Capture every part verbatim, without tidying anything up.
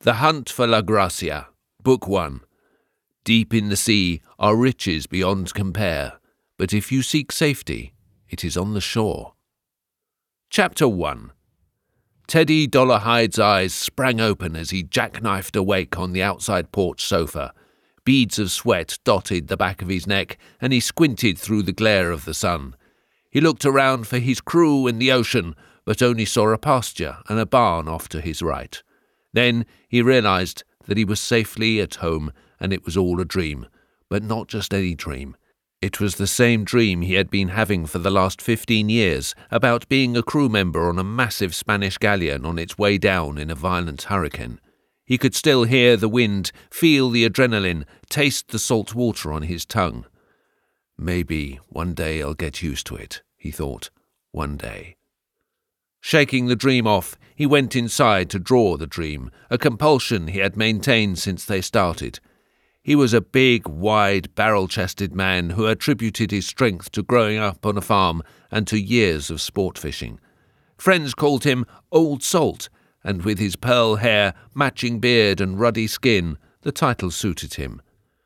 The Hunt for La Gracia, Book one. Deep in the sea are riches beyond compare, but if you seek safety, it is on the shore. Chapter one. Teddy Dollarhide's eyes sprang open as he jackknifed awake on the outside porch sofa. Beads of sweat dotted the back of his neck, and he squinted through the glare of the sun. He looked around for his crew and the ocean, but only saw a pasture and a barn off to his right. Then he realized that he was safely at home, and it was all a dream, but not just any dream. It was the same dream he had been having for the last fifteen years, about being a crew member on a massive Spanish galleon on its way down in a violent hurricane. He could still hear the wind, feel the adrenaline, taste the salt water on his tongue. Maybe one day I'll get used to it, he thought. One day. Shaking the dream off, he went inside to draw the dream, a compulsion he had maintained since they started. He was a big, wide, barrel-chested man who attributed his strength to growing up on a farm and to years of sport fishing. Friends called him Old Salt, and with his pearl hair, matching beard and ruddy skin, the title suited him.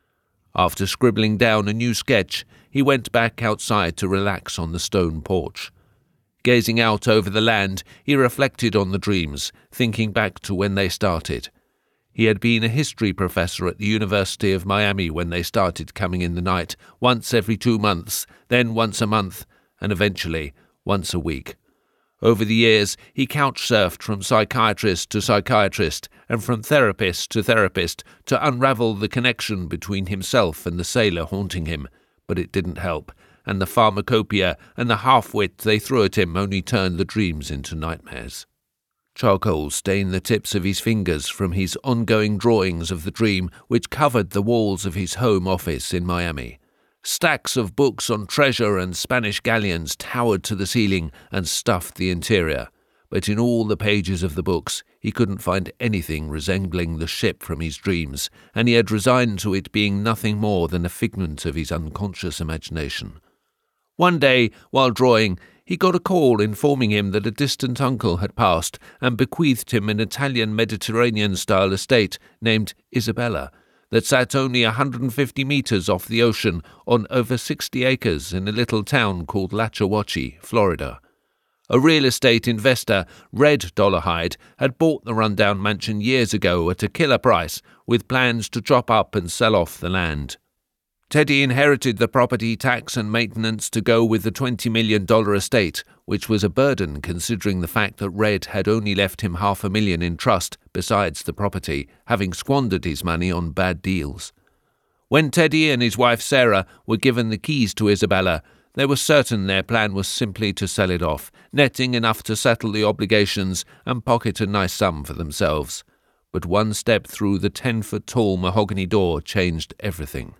After scribbling down a new sketch, he went back outside to relax on the stone porch. Gazing out over the land, he reflected on the dreams, thinking back to when they started. He had been a history professor at the University of Miami when they started coming in the night, once every two months, then once a month, and eventually once a week. Over the years, he couch-surfed from psychiatrist to psychiatrist and from therapist to therapist to unravel the connection between himself and the sailor haunting him, but it didn't help, and the pharmacopoeia and the half-wit they threw at him only turned the dreams into nightmares. Charcoal stained the tips of his fingers from his ongoing drawings of the dream which covered the walls of his home office in Miami. Stacks of books on treasure and Spanish galleons towered to the ceiling and stuffed the interior, but in all the pages of the books he couldn't find anything resembling the ship from his dreams, and he had resigned to it being nothing more than a figment of his unconscious imagination. One day, while drawing, he got a call informing him that a distant uncle had passed and bequeathed him an Italian Mediterranean-style estate named Isabella, that sat only one hundred fifty metres off the ocean on over sixty acres in a little town called Lachawachi, Florida. A real estate investor, Red Dollarhide, had bought the rundown mansion years ago at a killer price, with plans to chop up and sell off the land. Teddy inherited the property tax and maintenance to go with the twenty million dollars estate, which was a burden considering the fact that Red had only left him half a million in trust besides the property, having squandered his money on bad deals. When Teddy and his wife Sarah were given the keys to Isabella, they were certain their plan was simply to sell it off, netting enough to settle the obligations and pocket a nice sum for themselves. But one step through the ten-foot-tall mahogany door changed everything.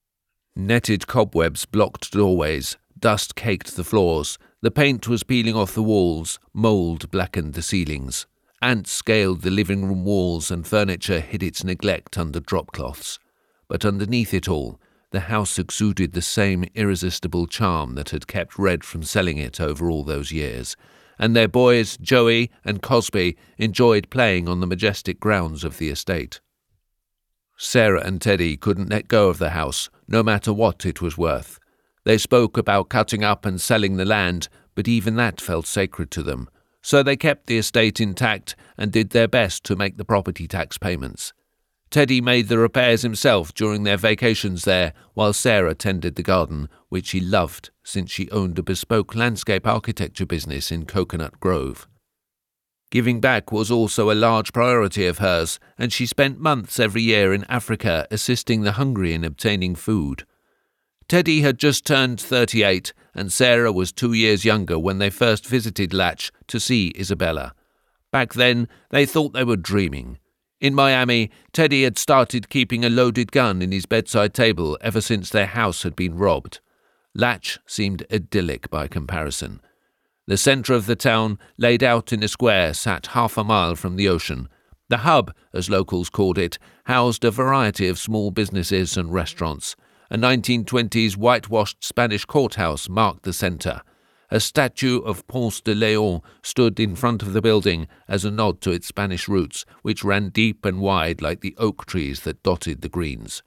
Netted cobwebs blocked doorways, dust caked the floors, the paint was peeling off the walls, mould blackened the ceilings. Ants scaled the living room walls and furniture hid its neglect under drop-cloths. But underneath it all, the house exuded the same irresistible charm that had kept Red from selling it over all those years, and their boys, Joey and Cosby, enjoyed playing on the majestic grounds of the estate. Sarah and Teddy couldn't let go of the house, no matter what it was worth. They spoke about cutting up and selling the land, but even that felt sacred to them. So they kept the estate intact and did their best to make the property tax payments. Teddy made the repairs himself during their vacations there, while Sarah tended the garden, which he loved since she owned a bespoke landscape architecture business in Coconut Grove. Giving back was also a large priority of hers, and she spent months every year in Africa assisting the hungry in obtaining food. Teddy had just turned thirty-eight, and Sarah was two years younger when they first visited Latch to see Isabella. Back then, they thought they were dreaming. In Miami, Teddy had started keeping a loaded gun in his bedside table ever since their house had been robbed. Latch seemed idyllic by comparison. The centre of the town, laid out in a square, sat half a mile from the ocean. The hub, as locals called it, housed a variety of small businesses and restaurants. A nineteen twenties whitewashed Spanish courthouse marked the centre. A statue of Ponce de Leon stood in front of the building as a nod to its Spanish roots, which ran deep and wide like the oak trees that dotted the greens.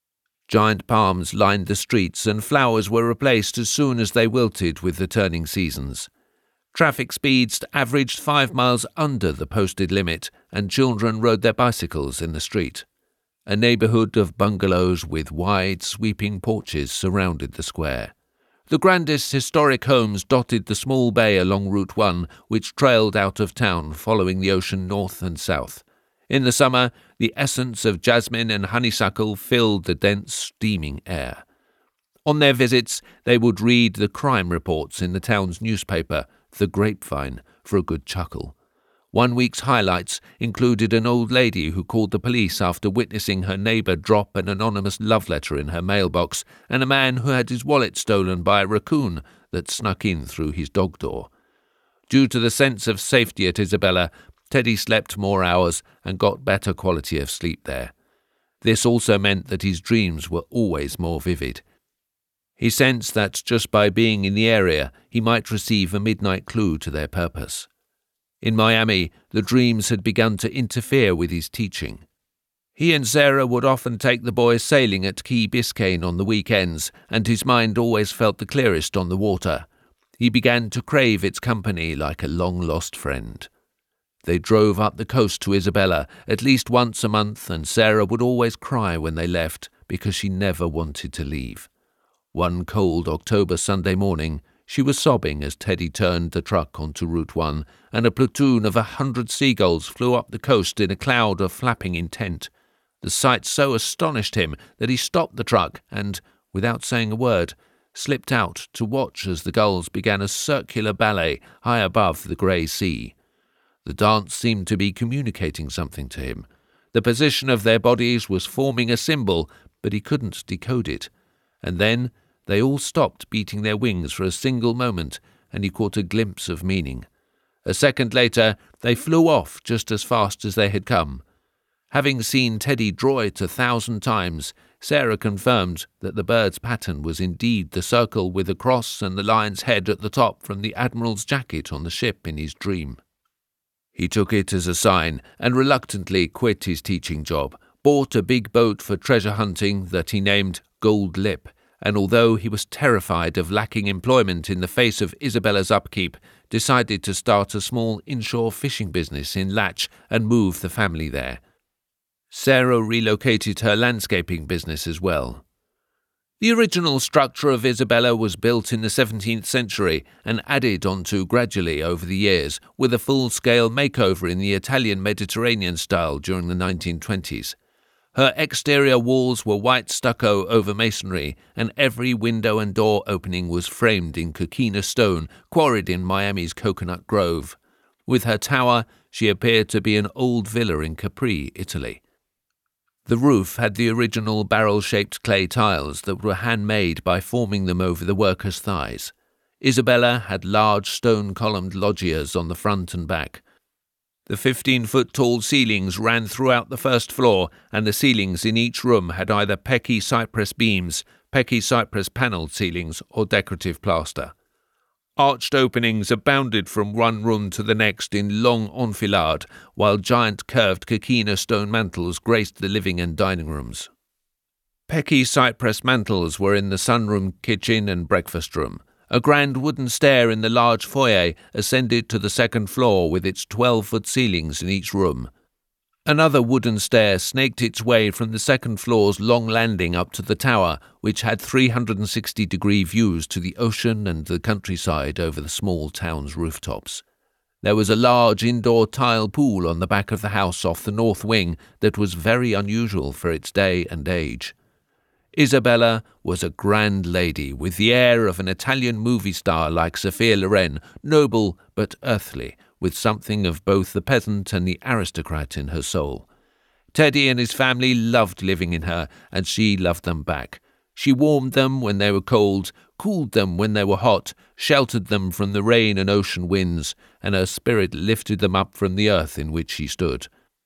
Giant palms lined the streets, and flowers were replaced as soon as they wilted with the turning seasons. Traffic speeds averaged five miles under the posted limit, and children rode their bicycles in the street. A neighbourhood of bungalows with wide, sweeping porches surrounded the square. The grandest historic homes dotted the small bay along Route one, which trailed out of town following the ocean north and south. In the summer, the essence of jasmine and honeysuckle filled the dense, steaming air. On their visits, they would read the crime reports in the town's newspaper, The Grapevine, for a good chuckle. One week's highlights included an old lady who called the police after witnessing her neighbour drop an anonymous love letter in her mailbox, and a man who had his wallet stolen by a raccoon that snuck in through his dog door. Due to the sense of safety at Isabella, Teddy slept more hours and got better quality of sleep there. This also meant that his dreams were always more vivid. He sensed that just by being in the area, he might receive a midnight clue to their purpose. In Miami, the dreams had begun to interfere with his teaching. He and Sarah would often take the boys sailing at Key Biscayne on the weekends, and his mind always felt the clearest on the water. He began to crave its company like a long-lost friend. They drove up the coast to Isabella at least once a month, and Sarah would always cry when they left because she never wanted to leave. One cold October Sunday morning, she was sobbing as Teddy turned the truck onto Route one, and a platoon of a hundred seagulls flew up the coast in a cloud of flapping intent. The sight so astonished him that he stopped the truck and, without saying a word, slipped out to watch as the gulls began a circular ballet high above the grey sea. The dance seemed to be communicating something to him. The position of their bodies was forming a symbol, but he couldn't decode it. And then they all stopped beating their wings for a single moment, and he caught a glimpse of meaning. A second later, they flew off just as fast as they had come. Having seen Teddy draw it a thousand times, Sarah confirmed that the bird's pattern was indeed the circle with a cross and the lion's head at the top from the Admiral's jacket on the ship in his dream. He took it as a sign and reluctantly quit his teaching job, bought a big boat for treasure hunting that he named Gold Lip, and although he was terrified of lacking employment in the face of Isabella's upkeep, decided to start a small inshore fishing business in Latch and move the family there. Sarah relocated her landscaping business as well. The original structure of Isabella was built in the seventeenth century and added onto gradually over the years, with a full-scale makeover in the Italian Mediterranean style during the nineteen twenties. Her exterior walls were white stucco over masonry, and every window and door opening was framed in coquina stone quarried in Miami's Coconut Grove. With her tower, she appeared to be an old villa in Capri, Italy. The roof had the original barrel-shaped clay tiles that were handmade by forming them over the workers' thighs. Isabella had large stone-columned loggias on the front and back. The fifteen-foot-tall ceilings ran throughout the first floor, and the ceilings in each room had either Pecky cypress beams, Pecky cypress panelled ceilings, or decorative plaster. Arched openings abounded from one room to the next in long enfilade, while giant curved coquina stone mantels graced the living and dining rooms. Pecky cypress mantels were in the sunroom, kitchen, and breakfast room. A grand wooden stair in the large foyer ascended to the second floor with its twelve-foot ceilings in each room. Another wooden stair snaked its way from the second floor's long landing up to the tower, which had three hundred sixty degree views to the ocean and the countryside over the small town's rooftops. There was a large indoor tile pool on the back of the house off the north wing that was very unusual for its day and age. Isabella was a grand lady with the air of an Italian movie star like Sophia Loren, noble but earthly, with something of both the peasant and the aristocrat in her soul. Teddy and his family loved living in her, and she loved them back. She warmed them when they were cold, cooled them when they were hot, sheltered them from the rain and ocean winds, and her spirit lifted them up from the earth in which she stood.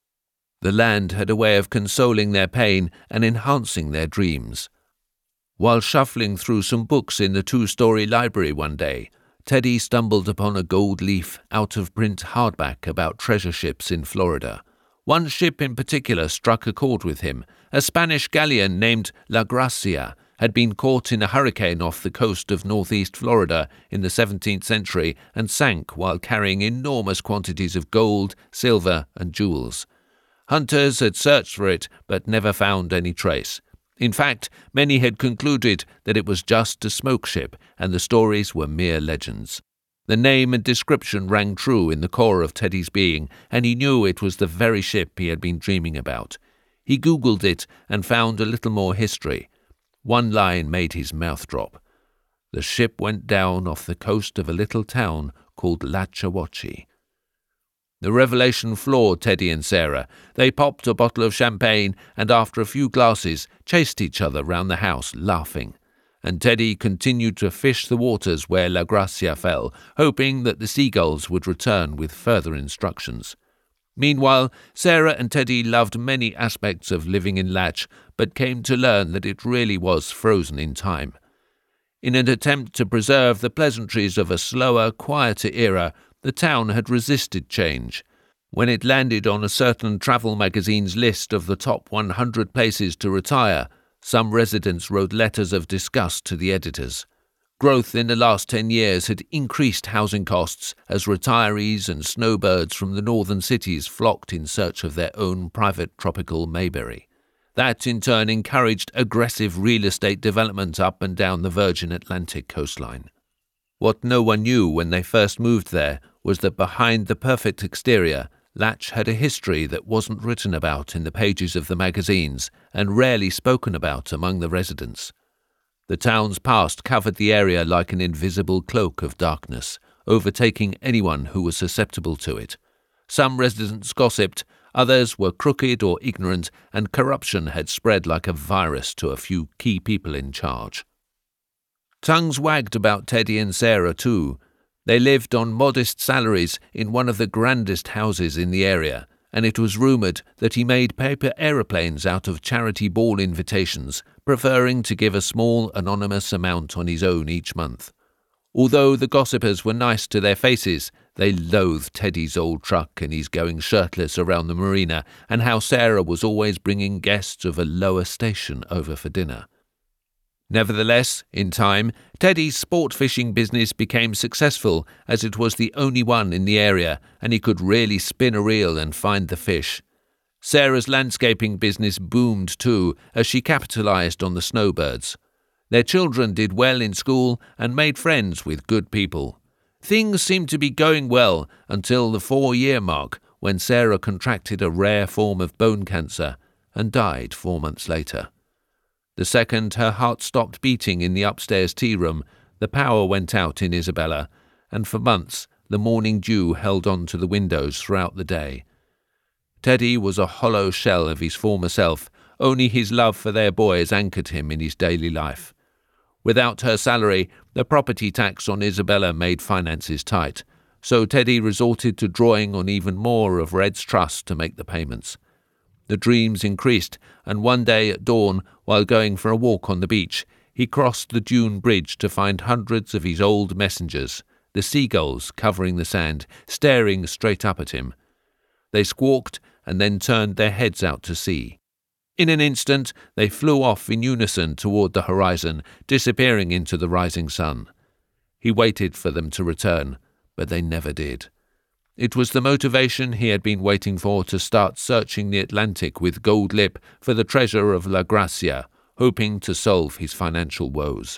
The land had a way of consoling their pain and enhancing their dreams. While shuffling through some books in the two-story library one day, Teddy stumbled upon a gold leaf out-of-print hardback about treasure ships in Florida. One ship in particular struck a chord with him. A Spanish galleon named La Gracia had been caught in a hurricane off the coast of northeast Florida in the seventeenth century and sank while carrying enormous quantities of gold, silver, and jewels. Hunters had searched for it but never found any trace. In fact, many had concluded that it was just a smoke ship and the stories were mere legends. The name and description rang true in the core of Teddy's being, and he knew it was the very ship he had been dreaming about. He Googled it and found a little more history. One line made his mouth drop. The ship went down off the coast of a little town called Lachawachi. The revelation floored Teddy and Sarah. They popped a bottle of champagne and after a few glasses chased each other round the house, laughing. And Teddy continued to fish the waters where La Gracia fell, hoping that the seagulls would return with further instructions. Meanwhile, Sarah and Teddy loved many aspects of living in Latch, but came to learn that it really was frozen in time. In an attempt to preserve the pleasantries of a slower, quieter era, the town had resisted change. When it landed on a certain travel magazine's list of the top one hundred places to retire, some residents wrote letters of disgust to the editors. Growth in the last ten years had increased housing costs as retirees and snowbirds from the northern cities flocked in search of their own private tropical Mayberry. That in turn encouraged aggressive real estate development up and down the Virgin Atlantic coastline. What no one knew when they first moved there was that behind the perfect exterior, Latch had a history that wasn't written about in the pages of the magazines and rarely spoken about among the residents. The town's past covered the area like an invisible cloak of darkness, overtaking anyone who was susceptible to it. Some residents gossiped, others were crooked or ignorant, and corruption had spread like a virus to a few key people in charge. Tongues wagged about Teddy and Sarah too. They lived on modest salaries in one of the grandest houses in the area, and it was rumoured that he made paper aeroplanes out of charity ball invitations, preferring to give a small anonymous amount on his own each month. Although the gossipers were nice to their faces, they loathed Teddy's old truck and his going shirtless around the marina, and how Sarah was always bringing guests of a lower station over for dinner. Nevertheless, in time, Teddy's sport fishing business became successful as it was the only one in the area and he could really spin a reel and find the fish. Sarah's landscaping business boomed too as she capitalized on the snowbirds. Their children did well in school and made friends with good people. Things seemed to be going well until the four-year mark when Sarah contracted a rare form of bone cancer and died four months later. The second her heart stopped beating in the upstairs tea room, the power went out in Isabella, and for months the morning dew held on to the windows throughout the day. Teddy was a hollow shell of his former self, only his love for their boys anchored him in his daily life. Without her salary, the property tax on Isabella made finances tight, so Teddy resorted to drawing on even more of Red's trust to make the payments. The dreams increased, and one day at dawn, while going for a walk on the beach, he crossed the dune bridge to find hundreds of his old messengers, the seagulls covering the sand, staring straight up at him. They squawked and then turned their heads out to sea. In an instant, they flew off in unison toward the horizon, disappearing into the rising sun. He waited for them to return, but they never did. It was the motivation he had been waiting for to start searching the Atlantic with gold lip for the treasure of La Gracia, hoping to solve his financial woes.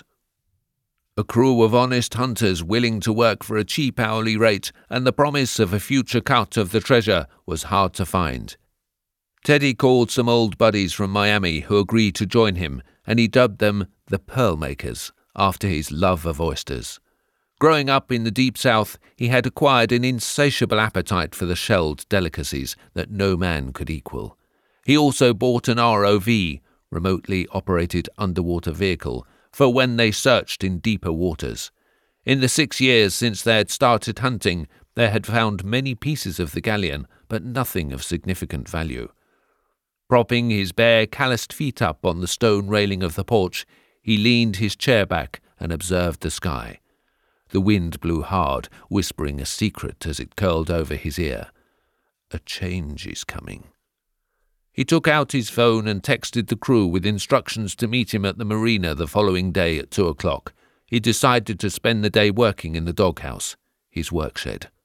A crew of honest hunters willing to work for a cheap hourly rate and the promise of a future cut of the treasure was hard to find. Teddy called some old buddies from Miami who agreed to join him, and he dubbed them the Pearl Makers, after his love of oysters. Growing up in the Deep South, he had acquired an insatiable appetite for the shelled delicacies that no man could equal. He also bought an R O V, remotely operated underwater vehicle, for when they searched in deeper waters. In the six years since they had started hunting, they had found many pieces of the galleon, but nothing of significant value. Propping his bare, calloused feet up on the stone railing of the porch, he leaned his chair back and observed the sky. The wind blew hard, whispering a secret as it curled over his ear. A change is coming. He took out his phone and texted the crew with instructions to meet him at the marina the following day at two o'clock. He decided to spend the day working in the doghouse, his workshed.